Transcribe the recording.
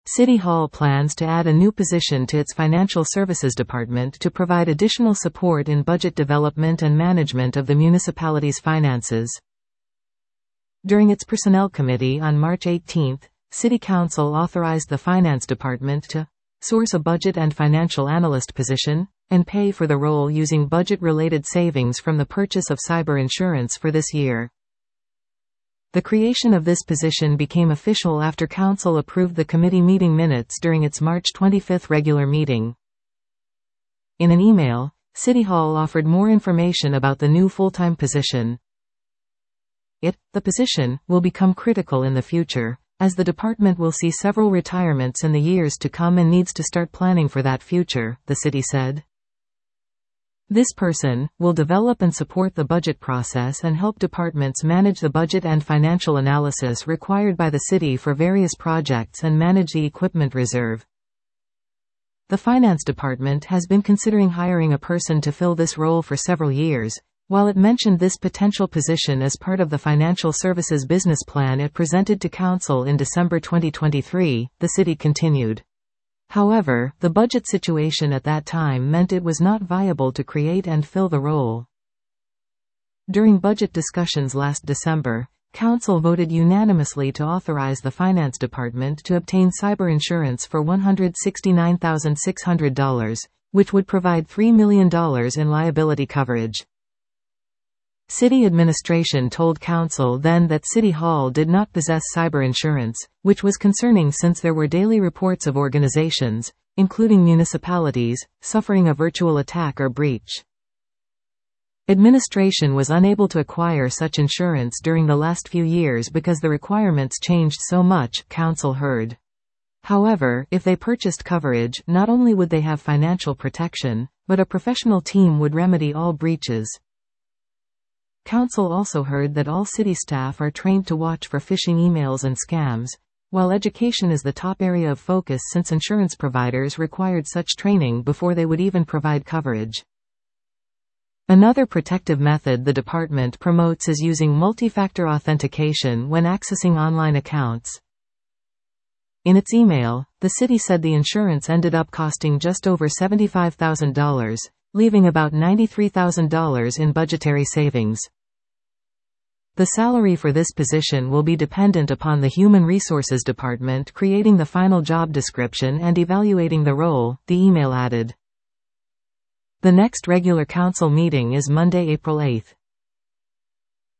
City Hall plans to add a new position to its Financial Services Department to provide additional support in budget development and management of the municipality's finances. During its Personnel Committee on March 18, City Council authorized the Finance Department to source a budget and financial analyst position, and pay for the role using budget-related savings from the purchase of cyber insurance for this year. The creation of this position became official after Council approved the committee meeting minutes during its March 25 regular meeting. In an email, City Hall offered more information about the new full-time position. The position, will become critical in the future, as the department will see several retirements in the years to come and needs to start planning for that future, the city said. This person will develop and support the budget process and help departments manage the budget and financial analysis required by the city for various projects and manage the equipment reserve. The Finance Department has been considering hiring a person to fill this role for several years. While it mentioned this potential position as part of the Financial Services business plan it presented to Council in December 2023, the city continued. However, the budget situation at that time meant it was not viable to create and fill the role. During budget discussions last December, Council voted unanimously to authorize the Finance Department to obtain cyber insurance for $169,600, which would provide $3 million in liability coverage. City administration told Council then that City Hall did not possess cyber insurance, which was concerning since there were daily reports of organizations, including municipalities, suffering a virtual attack or breach. Administration was unable to acquire such insurance during the last few years because the requirements changed so much, Council heard. However, if they purchased coverage, not only would they have financial protection, but a professional team would remedy all breaches. Council also heard that all city staff are trained to watch for phishing emails and scams, while education is the top area of focus since insurance providers required such training before they would even provide coverage. Another protective method the department promotes is using multi-factor authentication when accessing online accounts. In its email, the city said the insurance ended up costing just over $75,000, leaving about $93,000 in budgetary savings. The salary for this position will be dependent upon the Human Resources Department creating the final job description and evaluating the role, the email added. The next regular council meeting is Monday, April 8.